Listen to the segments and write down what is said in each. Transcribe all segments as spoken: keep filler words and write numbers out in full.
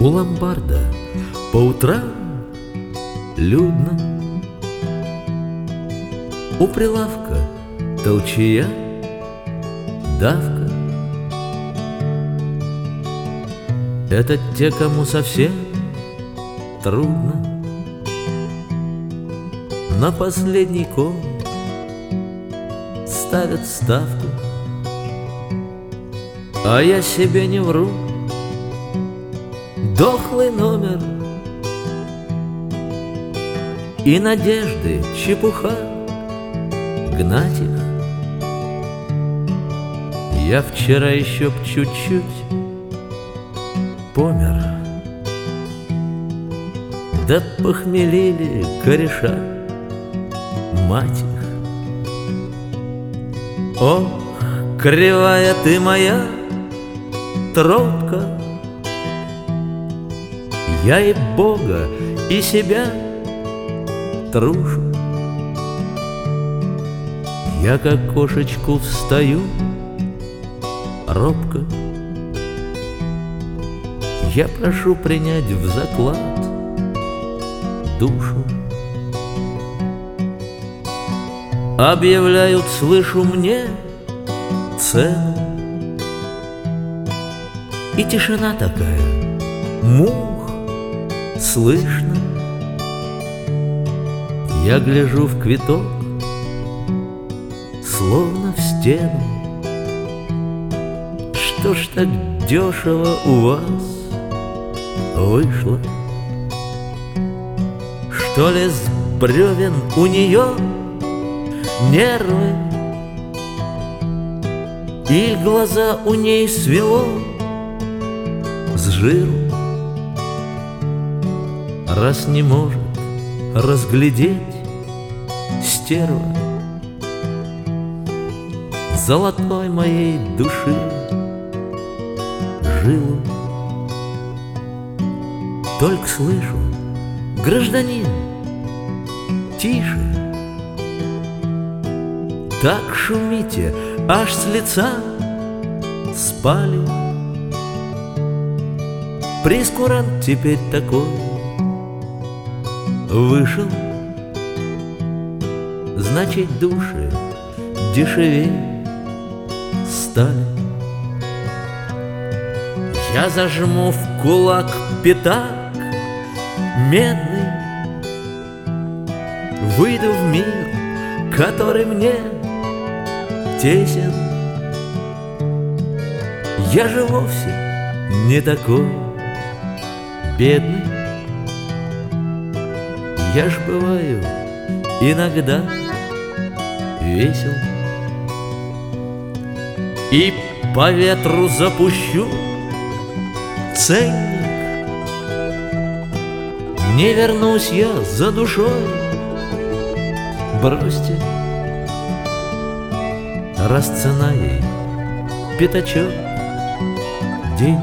У ломбарда по утрам людно, у прилавка толчая, давка. Это те, кому совсем трудно. На последний кон ставят ставку, а я себе не вру. Дохлый номер и надежды чепуха. Гнать их я вчера еще б чуть-чуть помер. Да похмелили кореша, мать их. Ох, кривая ты моя тропка, я и Бога, и себя трушу. Я как кошечку встаю робко, я прошу принять в заклад душу. Объявляют, слышу, мне цену, и тишина такая, мух слышно. Я гляжу в квиток, словно в стену. Что ж так дешево у вас вышло? Что ли с бревен у нее нервы, и глаза у ней свело с жиру? Раз не может разглядеть стерва золотой моей души жилу. Только слышу: гражданин, тише, так шумите, аж с лица спали. Прескурант теперь такой вышел, значит, души дешевее стали. Я зажму в кулак пятак медный, выйду в мир, который мне тесен. Я же вовсе не такой бедный. Я ж бываю иногда весел, и по ветру запущу ценник. Не вернусь я за душой, бросьте, раз цена ей пятачок денег.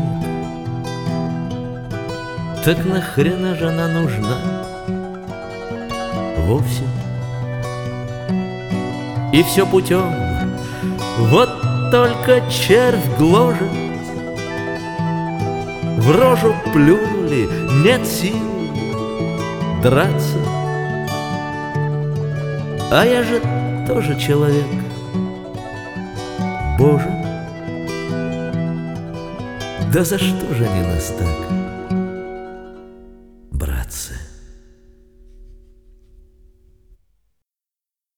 Так нахрена же она нужна вовсе? И все путем, вот только червь гложет. В рожу плюнули, нет сил драться. А я же тоже человек, Боже, да за что же они нас так